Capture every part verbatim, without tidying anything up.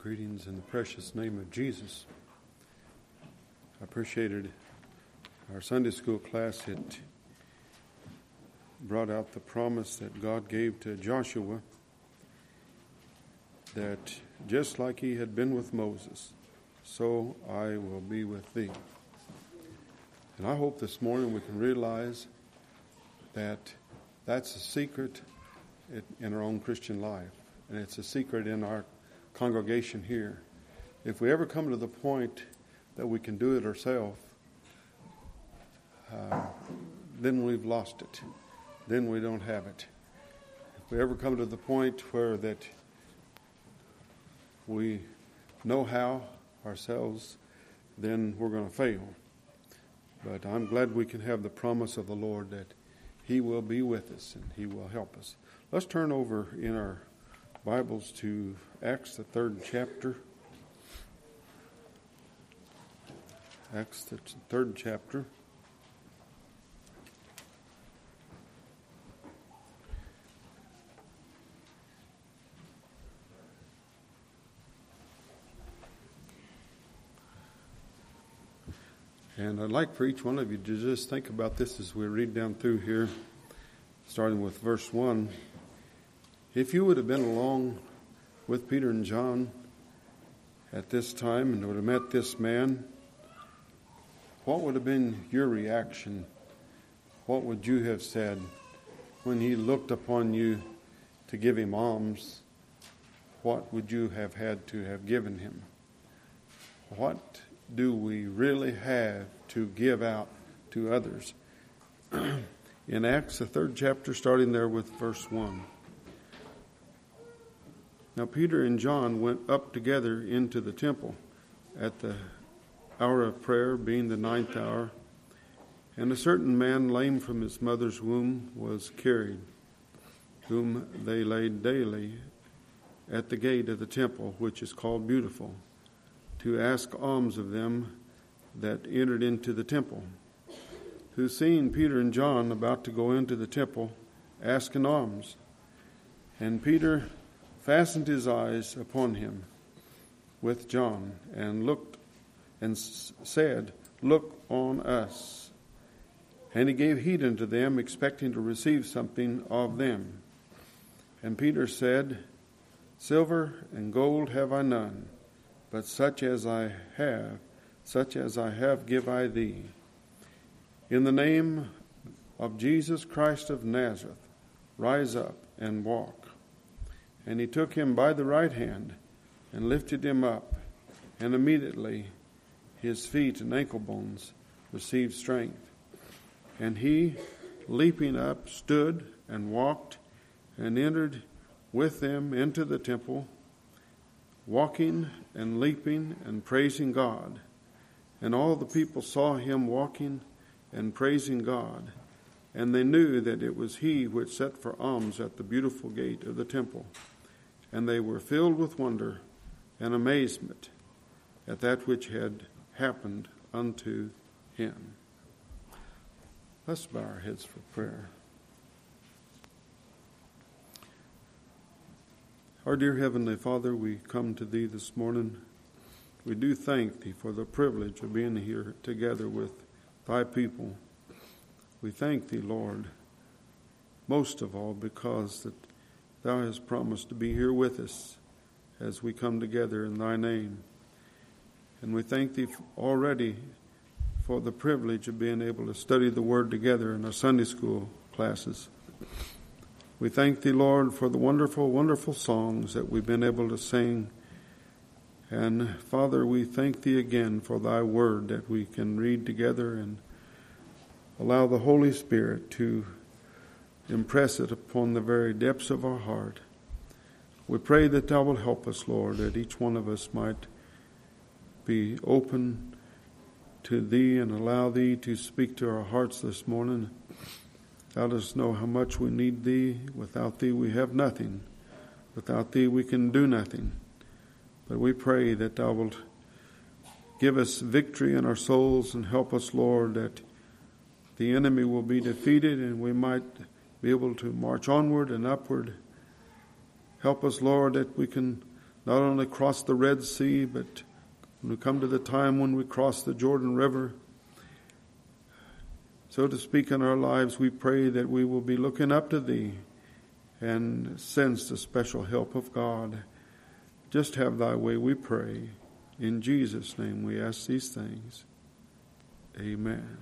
Greetings in the precious name of Jesus. I appreciated our Sunday school class. It brought out the promise that God gave to Joshua that just like he had been with Moses, so I will be with thee. And I hope this morning we can realize that that's a secret in our own Christian life. And it's a secret in our congregation here. If we ever come to the point that we can do it ourselves, uh, then we've lost it. Then we don't have it. If we ever come to the point where that we know how ourselves, then we're going to fail. But I'm glad we can have the promise of the Lord that He will be with us and He will help us. Let's turn over in our Bibles to Acts, the third chapter. Acts, the third chapter. And I'd like for each one of you to just think about this as we read down through here, starting with verse one. If you would have been along with Peter and John at this time and would have met this man, what would have been your reaction? What would you have said when he looked upon you to give him alms? What would you have had to have given him? What do we really have to give out to others? In Acts, the third chapter, starting there with verse one. Now Peter and John went up together into the temple at the hour of prayer, being the ninth hour, and a certain man lame from his mother's womb was carried, whom they laid daily at the gate of the temple, which is called Beautiful, to ask alms of them that entered into the temple, who, seeing Peter and John about to go into the temple, asked an alms. And Peter fastened his eyes upon him with John, and looked and said, Look on us. And he gave heed unto them, expecting to receive something of them. And Peter said, Silver and gold have I none, but such as I have, such as I have give I thee. In the name of Jesus Christ of Nazareth, rise up and walk. And he took him by the right hand and lifted him up, and immediately his feet and ankle bones received strength. And he, leaping up, stood and walked and entered with them into the temple, walking and leaping and praising God. And all the people saw him walking and praising God, and they knew that it was he which sat for alms at the beautiful gate of the temple. And they were filled with wonder and amazement at that which had happened unto him. Let's bow our heads for prayer. Our dear Heavenly Father, we come to Thee this morning. We do thank Thee for the privilege of being here together with Thy people. We thank Thee, Lord, most of all because that Thou hast promised to be here with us as we come together in Thy name. And we thank Thee already for the privilege of being able to study the Word together in our Sunday school classes. We thank Thee, Lord, for the wonderful, wonderful songs that we've been able to sing. And Father, we thank Thee again for Thy Word that we can read together and allow the Holy Spirit to impress it upon the very depths of our heart. We pray that Thou will help us, Lord, that each one of us might be open to Thee and allow Thee to speak to our hearts this morning. Let us know how much we need Thee. Without Thee we have nothing. Without Thee we can do nothing. But we pray that Thou wilt give us victory in our souls and help us, Lord, that the enemy will be defeated and we might be able to march onward and upward. Help us, Lord, that we can not only cross the Red Sea, but when we come to the time when we cross the Jordan River, so to speak, in our lives, we pray that we will be looking up to Thee and sense the special help of God. Just have Thy way, we pray. In Jesus' name we ask these things. Amen.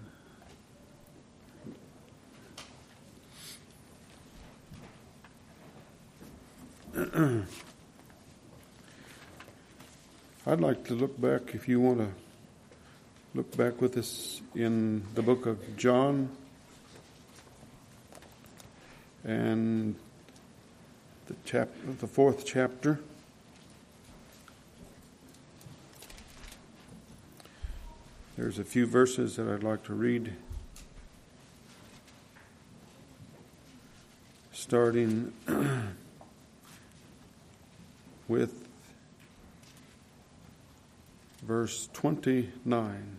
I'd like to look back, if you want to look back with us in the book of John and the chap- the fourth chapter. There's a few verses that I'd like to read, starting with verse twenty-nine.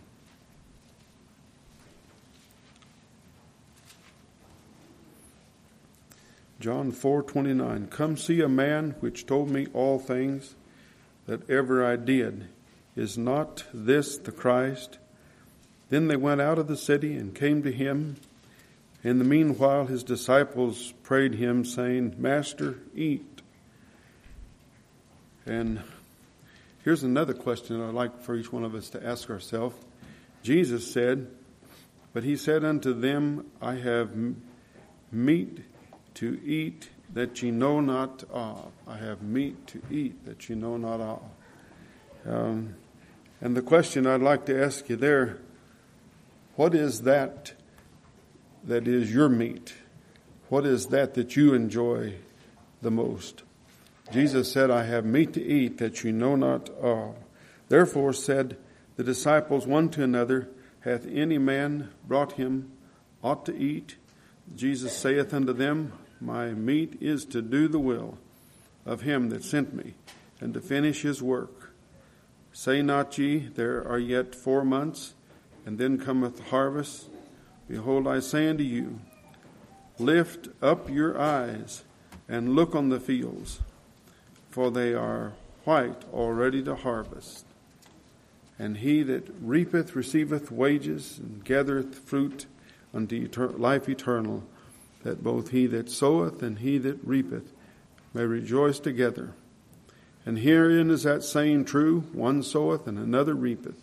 John four twenty-nine. Come see a man which told me all things that ever I did. Is not this the Christ? Then they went out of the city and came to him. In the meanwhile his disciples prayed him, saying, Master, eat. And here's another question I'd like for each one of us to ask ourselves. Jesus said, but he said unto them, I have meat to eat that ye know not of. I have meat to eat that ye know not of. Um, and the question I'd like to ask you there, what is that that is your meat? What is that that you enjoy the most? Jesus said, I have meat to eat that you know not of. Therefore said the disciples one to another, hath any man brought him aught to eat? Jesus saith unto them, my meat is to do the will of him that sent me, and to finish his work. Say not ye, there are yet four months, and then cometh the harvest. Behold, I say unto you, lift up your eyes, and look on the fields, for they are white already to harvest. And he that reapeth receiveth wages, and gathereth fruit unto etern- life eternal, that both he that soweth and he that reapeth may rejoice together. And herein is that saying true, one soweth and another reapeth.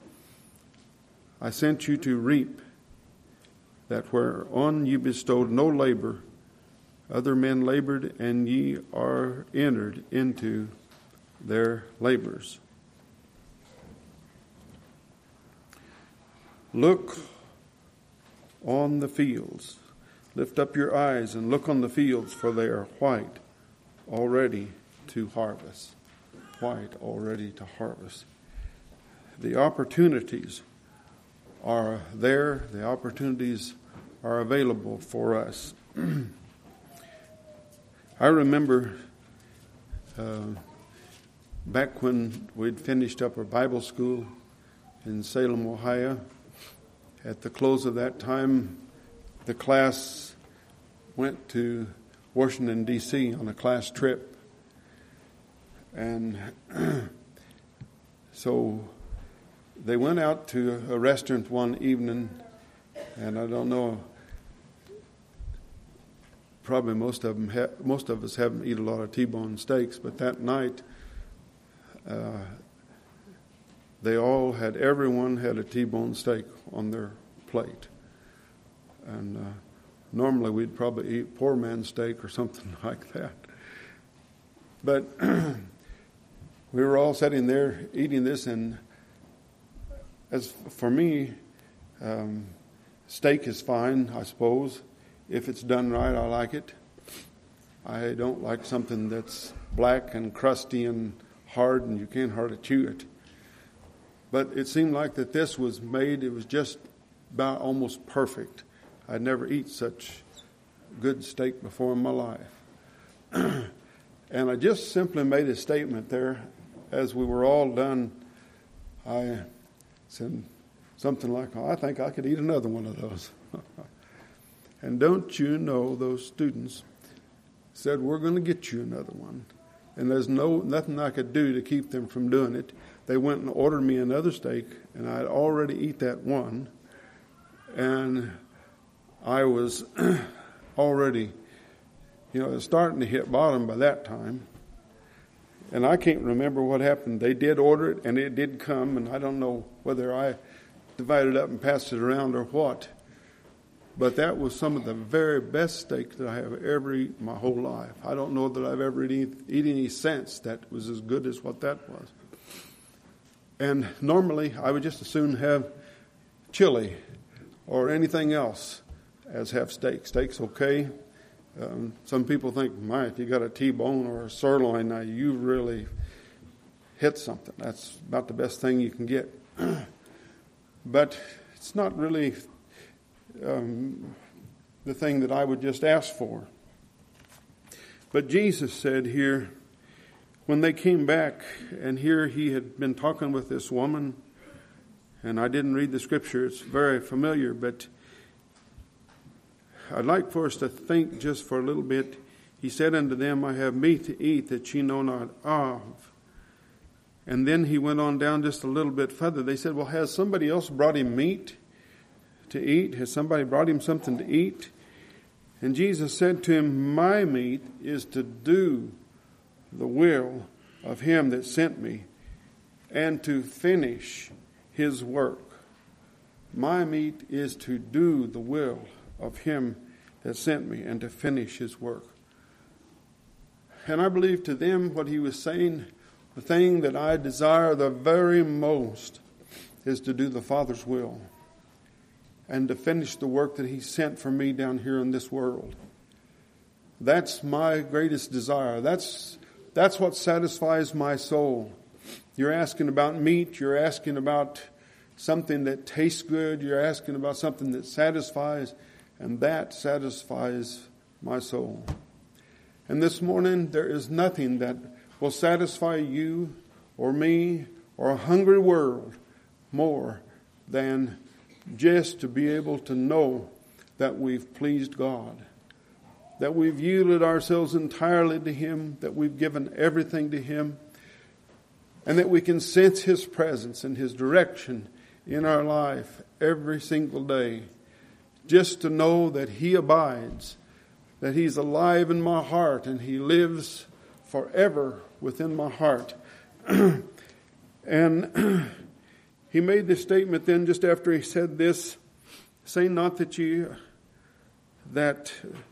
I sent you to reap that whereon ye bestowed no labor, other men labored, and ye are entered into their labors. Look on the fields. Lift up your eyes and look on the fields, for they are white already to harvest. White already to harvest. The opportunities are there. The opportunities are available for us. I remember uh, back when we'd finished up our Bible school in Salem, Ohio. At the close of that time, the class went to Washington, D C on a class trip. And so they went out to a restaurant one evening, and I don't know, probably most of them, ha- most of us haven't eaten a lot of T-bone steaks, but that night, uh, they all had, everyone had a T-bone steak on their plate. And uh, normally we'd probably eat poor man's steak or something like that. But we were all sitting there eating this, and as for me, um, steak is fine, I suppose. If it's done right, I like it. I don't like something that's black and crusty and hard and you can't hardly chew it. But it seemed like that this was made, it was just about almost perfect. I'd never eat such good steak before in my life. And I just simply made a statement there. As we were all done, I said something like, oh, I think I could eat another one of those. And don't you know, those students said, we're going to get you another one. and there's no nothing I could do to keep them from doing it. They went and ordered me another steak, and I'd already eat that one, and I was already, you know, starting to hit bottom by that time. And I can't remember what happened. They did order it, and it did come, and I don't know whether I divided it up and passed it around or what. But that was some of the very best steak that I have ever eaten my whole life. I don't know that I've ever eaten, eaten any since that was as good as what that was. And normally, I would just as soon have chili or anything else as have steak. Steak's okay. Um, some people think, my, if you got a T-bone or a sirloin, now you really hit something. That's about the best thing you can get. But it's not really um, the thing that I would just ask for. But Jesus said here, when they came back, and here he had been talking with this woman, and I didn't read the scripture, it's very familiar, but I'd like for us to think just for a little bit. He said unto them, I have meat to eat that ye know not of. And then he went on down just a little bit further. They said, well, has somebody else brought him meat to eat? Has somebody brought him something to eat? And Jesus said to him, my meat is to do the will of him that sent me, and to finish his work. My meat is to do the will of him that sent me, and to finish his work. And I believe to them what he was saying, the thing that I desire the very most is to do the Father's will, and to finish the work that he sent for me down here in this world. That's my greatest desire. That's That's what satisfies my soul. You're asking about meat. You're asking about something that tastes good. You're asking about something that satisfies. And that satisfies my soul. And this morning, there is nothing that will satisfy you or me or a hungry world more than just to be able to know that we've pleased God, that we've yielded ourselves entirely to him, that we've given everything to him, and that we can sense his presence and his direction in our life every single day. Just to know that he abides, that he's alive in my heart, and he lives forever within my heart. And he made this statement then just after he said this, say not that ye, that...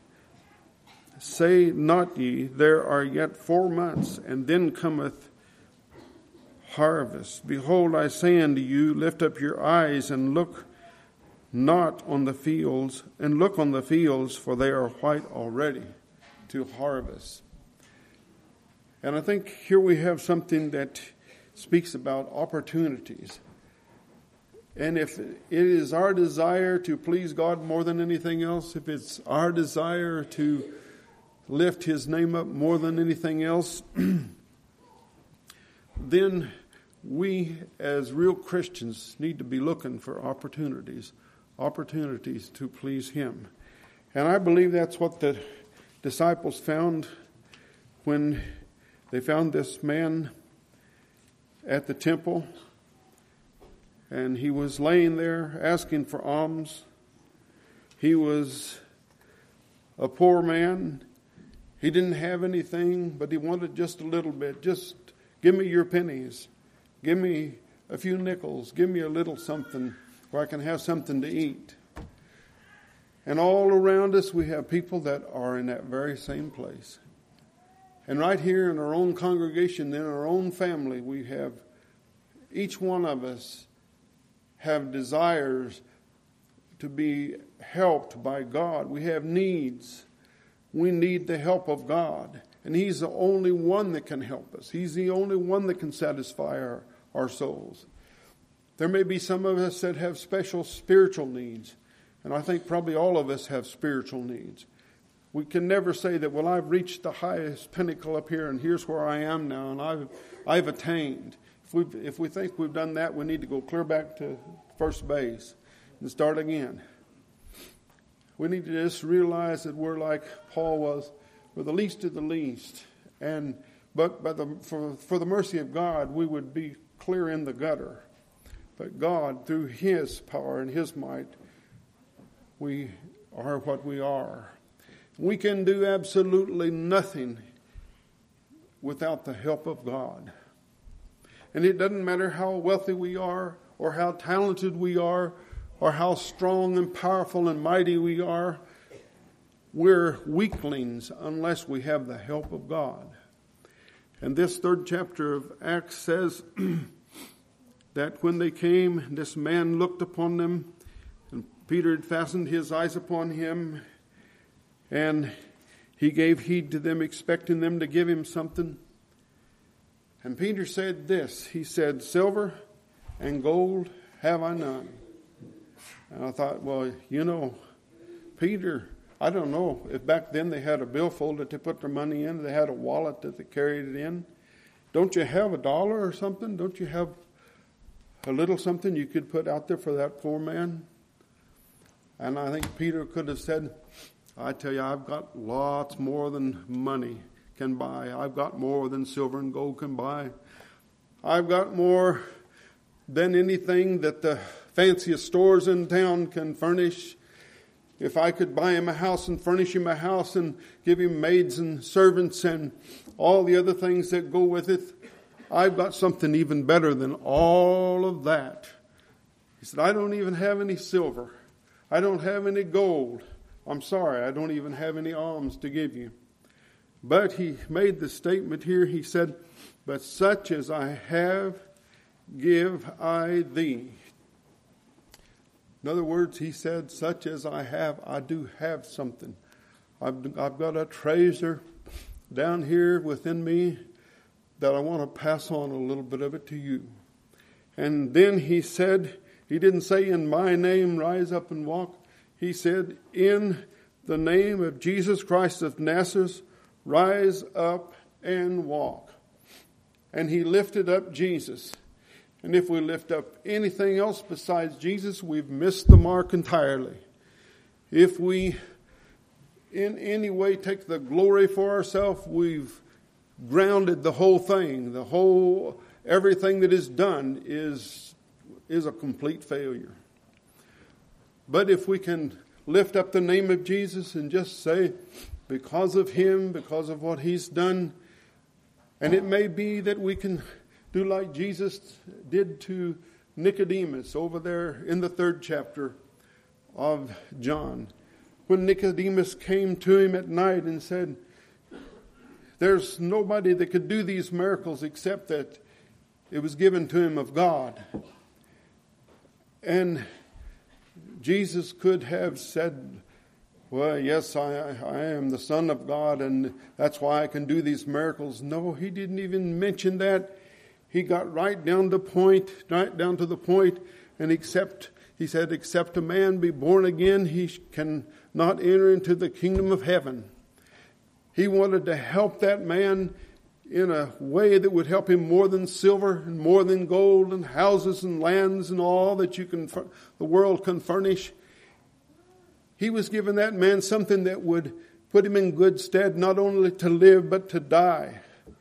Say not ye, there are yet four months, and then cometh harvest. Behold, I say unto you, lift up your eyes and look not on the fields, and look on the fields, for they are white already to harvest. And I think here we have something that speaks about opportunities. And if it is our desire to please God more than anything else, if it's our desire to lift his name up more than anything else, then we as real Christians need to be looking for opportunities, opportunities to please him. And I believe that's what the disciples found when they found this man at the temple, and he was laying there asking for alms. He was a poor man. He didn't have anything, but he wanted just a little bit. Just give me your pennies. Give me a few nickels. Give me a little something where I can have something to eat. And all around us we have people that are in that very same place. And right here in our own congregation, in our own family, we have, each one of us have desires to be helped by God. We have needs. We need the help of God. And he's the only one that can help us. He's the only one that can satisfy our, our souls. There may be some of us that have special spiritual needs. And I think probably all of us have spiritual needs. We can never say that, well, I've reached the highest pinnacle up here and here's where I am now and I've I've attained. If we if we think we've done that, we need to go clear back to first base and start again. We need to just realize that we're like Paul was, we're the least of the least. And but by the, for, for the mercy of God, we would be clear in the gutter. But God, through His power and His might, we are what we are. We can do absolutely nothing without the help of God. And it doesn't matter how wealthy we are, or how talented we are, or how strong and powerful and mighty we are. We're weaklings unless we have the help of God. And this third chapter of Acts says that when they came, this man looked upon them, and Peter had fastened his eyes upon him, and he gave heed to them, expecting them to give him something. And Peter said this, he said, "Silver and gold have I none." And I thought, well, you know, Peter, I don't know if back then they had a billfold that they put their money in, they had a wallet that they carried it in. Don't you have a dollar or something? Don't you have a little something you could put out there for that poor man? And I think Peter could have said, I tell you, I've got lots more than money can buy. I've got more than silver and gold can buy. I've got more than anything that the fanciest stores in town can furnish. If I could buy him a house and furnish him a house and give him maids and servants and all the other things that go with it, I've got something even better than all of that. He said, I don't even have any silver. I don't have any gold. I'm sorry, I don't even have any alms to give you. But he made the statement here, he said, but such as I have, give I thee. In other words, he said, such as I have, I do have something. I've, I've got a treasure down here within me that I want to pass on a little bit of it to you. And then he said, he didn't say, in my name, rise up and walk. He said, in the name of Jesus Christ of Nazareth, rise up and walk. And he lifted up Jesus. And if we lift up anything else besides Jesus, we've missed the mark entirely. If we in any way take the glory for ourselves, we've grounded the whole thing. The whole, everything that is done is, is a complete failure. But if we can lift up the name of Jesus and just say, because of Him, because of what He's done, and it may be that we can do like Jesus did to Nicodemus over there in the third chapter of John. When Nicodemus came to him at night and said, there's nobody that could do these miracles except that it was given to him of God. And Jesus could have said, well, yes, I, I am the Son of God, and that's why I can do these miracles. No, he didn't even mention that. He got right down to point, right down to the point, and except, he said, except a man be born again, he can not enter into the kingdom of heaven. He wanted to help that man in a way that would help him more than silver and more than gold and houses and lands and all that you can, the world can furnish. He was giving that man something that would put him in good stead, not only to live, but to die.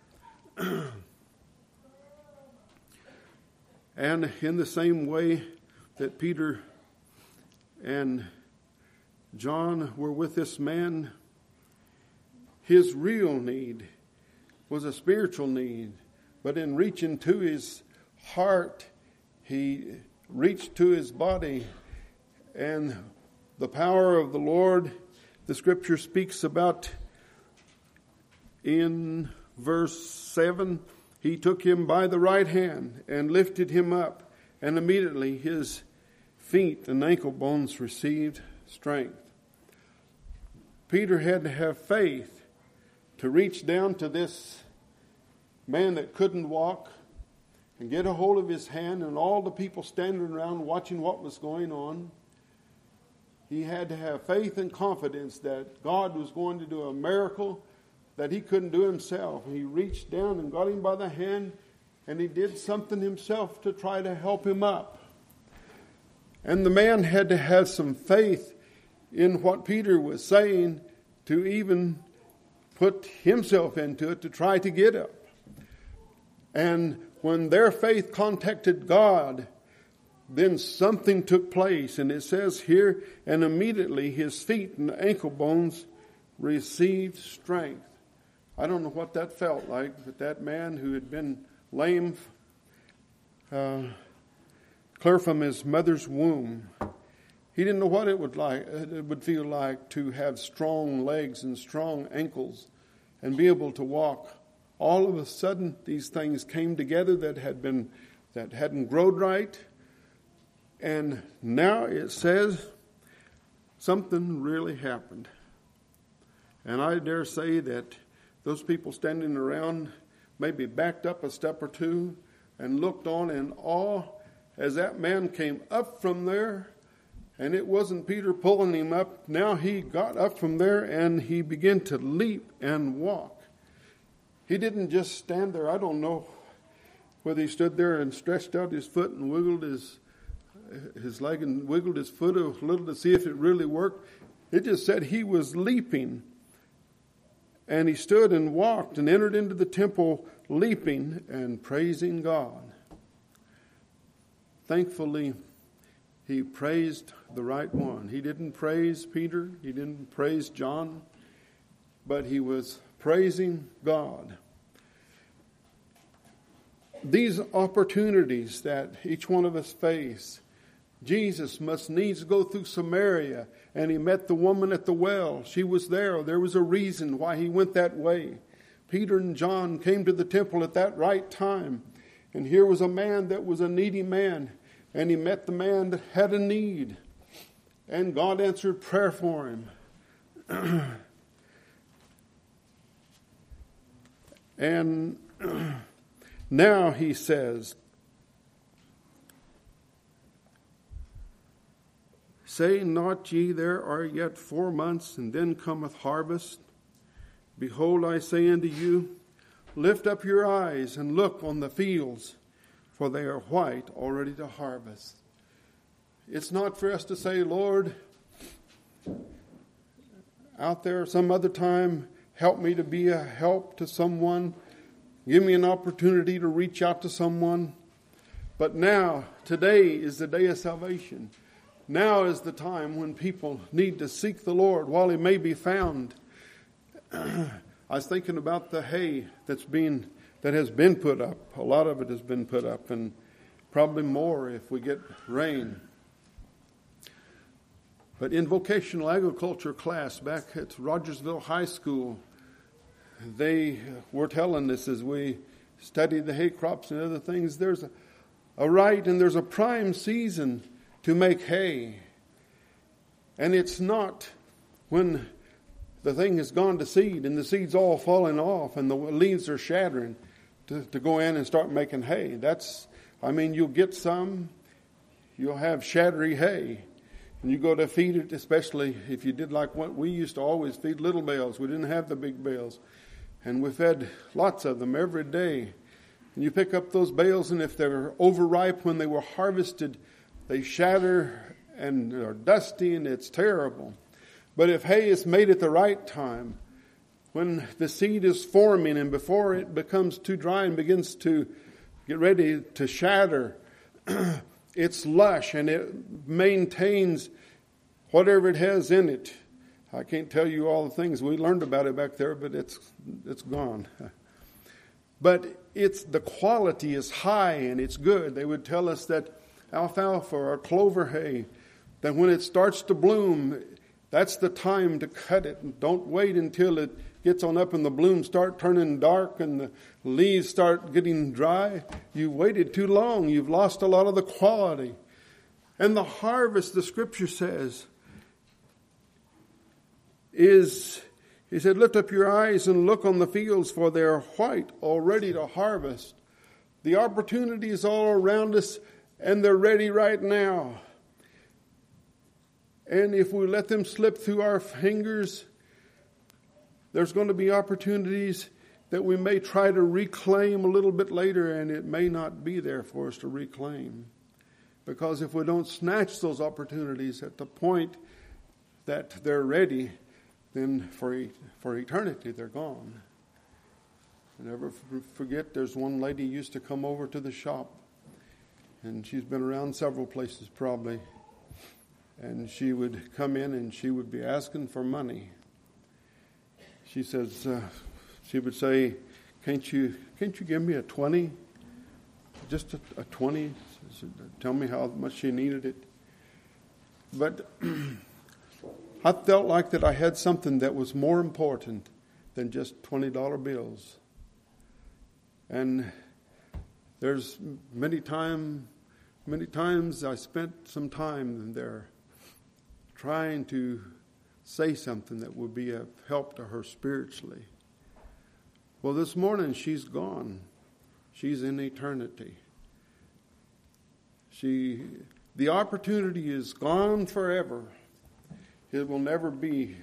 And in the same way that Peter and John were with this man, his real need was a spiritual need. But in reaching to his heart, he reached to his body. And the power of the Lord, the scripture speaks about in verse seven, he took him by the right hand and lifted him up, and immediately his feet and ankle bones received strength. Peter had to have faith to reach down to this man that couldn't walk and get a hold of his hand, and all the people standing around watching what was going on. He had to have faith and confidence that God was going to do a miracle that he couldn't do himself. He reached down and got him by the hand, and he did something himself to try to help him up. And the man had to have some faith in what Peter was saying to even put himself into it to try to get up. And when their faith contacted God, then something took place. And it says here, and immediately his feet and ankle bones received strength. I don't know what that felt like, but that man who had been lame uh, clear from his mother's womb, he didn't know what it would like. It would feel like to have strong legs and strong ankles and be able to walk. All of a sudden, these things came together that had been that hadn't grown right, and now it says something really happened. And I dare say that those people standing around maybe backed up a step or two and looked on in awe as that man came up from there. And it wasn't Peter pulling him up. Now he got up from there and he began to leap and walk. He didn't just stand there. I don't know whether he stood there and stretched out his foot and wiggled his his leg and wiggled his foot a little to see if it really worked. It just said he was leaping. And he stood and walked and entered into the temple leaping and praising God. Thankfully, he praised the right one. He didn't praise Peter. He didn't praise John. But he was praising God. These opportunities that each one of us face, Jesus must needs go through Samaria, and he met the woman at the well. She was there. There was a reason why he went that way. Peter and John came to the temple at that right time. And here was a man that was a needy man. And he met the man that had a need. And God answered prayer for him. And now he says, say not ye, there are yet four months, and then cometh harvest. Behold, I say unto you, lift up your eyes and look on the fields, for they are white, already to harvest. It's not for us to say, Lord, out there some other time, help me to be a help to someone. Give me an opportunity to reach out to someone. But now, today is the day of salvation. Now is the time when people need to seek the Lord while he may be found. I was thinking about the hay that's being that has been put up. A lot of it has been put up, and probably more if we get rain. But in vocational agriculture class back at Rogersville High School, they were telling us as we studied the hay crops and other things, there's a, a right and there's a prime season to make hay. And it's not when the thing has gone to seed and the seed's all falling off and the leaves are shattering to, to go in and start making hay. That's, I mean, you'll get some, you'll have shattery hay. And you go to feed it, especially if you did like what we used to always feed, little bales. We didn't have the big bales. And we fed lots of them every day. And you pick up those bales, and if they're overripe when they were harvested, they shatter and are dusty, and it's terrible. But if hay is made at the right time, when the seed is forming and before it becomes too dry and begins to get ready to shatter, it's lush and it maintains whatever it has in it. I can't tell you all the things we learned about it back there, but it's it's gone. But it's the quality is high and it's good. They would tell us that alfalfa or clover hay, that when it starts to bloom, that's the time to cut it. Don't wait until it gets on up and the blooms start turning dark and the leaves start getting dry. You waited too long. You've lost a lot of the quality. And the harvest, the scripture says, is, he said, lift up your eyes and look on the fields, for they are white, all ready to harvest. The opportunity is all around us, and they're ready right now. And if we let them slip through our fingers, there's going to be opportunities that we may try to reclaim a little bit later, and it may not be there for us to reclaim. Because if we don't snatch those opportunities at the point that they're ready, then for for eternity they're gone. I never forget, there's one lady used to come over to the shop, and she's been around several places probably, and she would come in and she would be asking for money. She says, uh, she would say, can't you, can't you give me a twenty? Just a, a twenty? Tell me how much she needed it. But I felt like that I had something that was more important than just twenty dollar bills. And there's many time, many times I spent some time there trying to say something that would be of help to her spiritually. Well, this morning she's gone. She's in eternity. She, the opportunity is gone forever. It will never be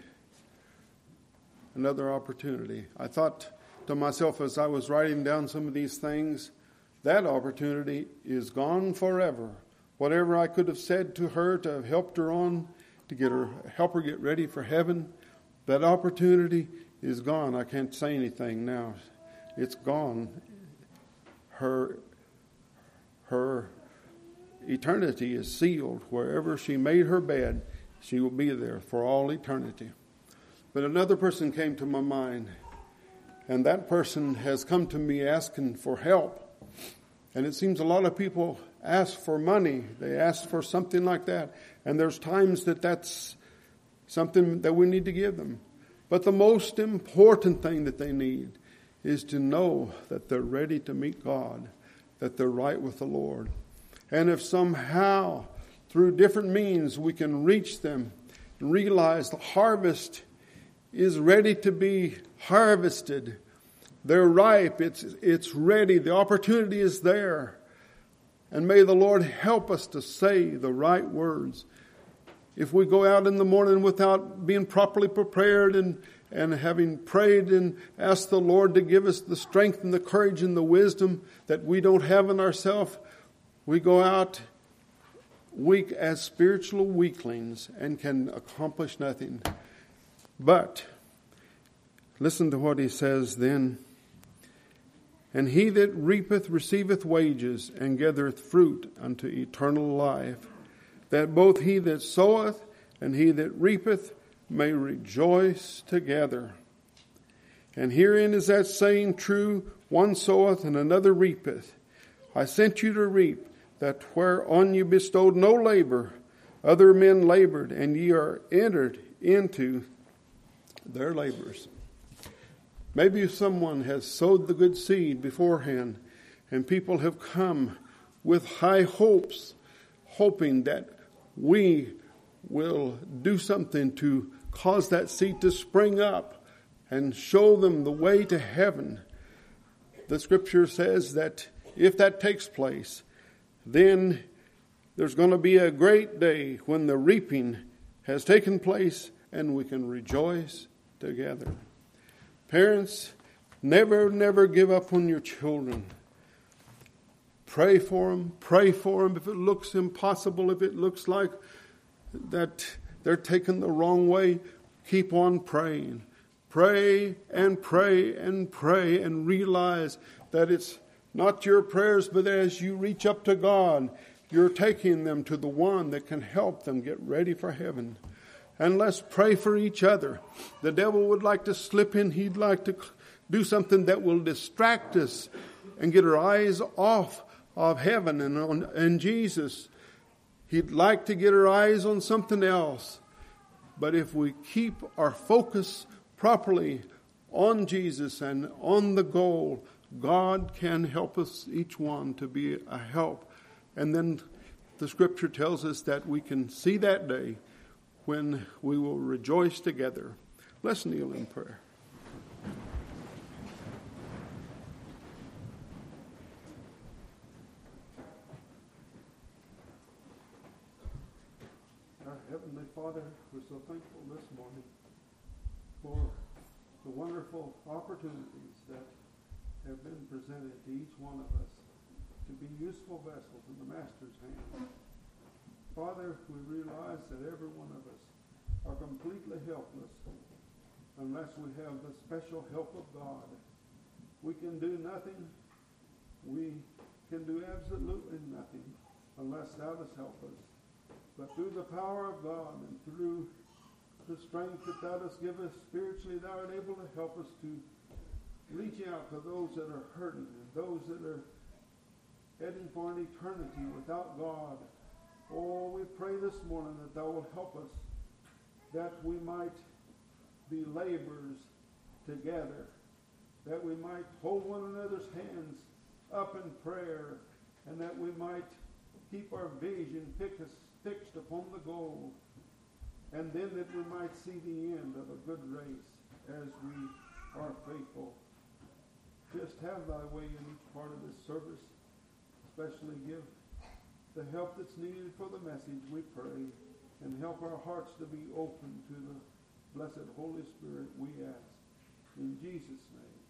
another opportunity. I thought to myself as I was writing down some of these things, that opportunity is gone forever. Whatever I could have said to her to have helped her on, to get her, help her get ready for heaven, that opportunity is gone. I can't say anything now. It's gone. Her, her eternity is sealed. Wherever she made her bed, she will be there for all eternity. But another person came to my mind, and that person has come to me asking for help. And it seems a lot of people ask for money. They ask for something like that. And there's times that that's something that we need to give them. But the most important thing that they need is to know that they're ready to meet God, that they're right with the Lord. And if somehow, through different means, we can reach them and realize the harvest is ready to be harvested. They're ripe. It's, it's ready. The opportunity is there. And may the Lord help us to say the right words. If we go out in the morning without being properly prepared and, and having prayed and asked the Lord to give us the strength and the courage and the wisdom that we don't have in ourselves, we go out weak as spiritual weaklings and can accomplish nothing. But listen to what he says then. And he that reapeth receiveth wages, and gathereth fruit unto eternal life, that both he that soweth and he that reapeth may rejoice together. And herein is that saying true, one soweth and another reapeth. I sent you to reap that whereon you bestowed no labor, other men labored, and ye are entered into their labors. Maybe someone has sowed the good seed beforehand, and people have come with high hopes, hoping that we will do something to cause that seed to spring up and show them the way to heaven. The scripture says that if that takes place, then there's going to be a great day when the reaping has taken place and we can rejoice together. Parents, never, never give up on your children. Pray for them. Pray for them. If it looks impossible, if it looks like that they're taken the wrong way, keep on praying. Pray and pray and pray and realize that it's not your prayers, but as you reach up to God, you're taking them to the one that can help them get ready for heaven. And let's pray for each other. The devil would like to slip in. He'd like to do something that will distract us and get our eyes off of heaven and on and Jesus. He'd like to get our eyes on something else. But if we keep our focus properly on Jesus and on the goal, God can help us each one to be a help. And then the scripture tells us that we can see that day when we will rejoice together. Let's kneel in prayer. Our Heavenly Father, we're so thankful this morning for the wonderful opportunities that have been presented to each one of us to be useful vessels in the Master's hand. Father, we realize that every one of us are completely helpless unless we have the special help of God. We can do nothing. We can do absolutely nothing unless thou dost help us. But through the power of God and through the strength that thou dost give us spiritually, thou art able to help us to reach out to those that are hurting and those that are heading for an eternity without God. Oh, we pray this morning that thou will help us, that we might be laborers together, that we might hold one another's hands up in prayer, and that we might keep our vision fixed upon the goal, and then that we might see the end of a good race as we are faithful. Just have thy way in each part of this service. Especially give the help that's needed for the message, we pray, and help our hearts to be open to the blessed Holy Spirit, we ask. In Jesus' name.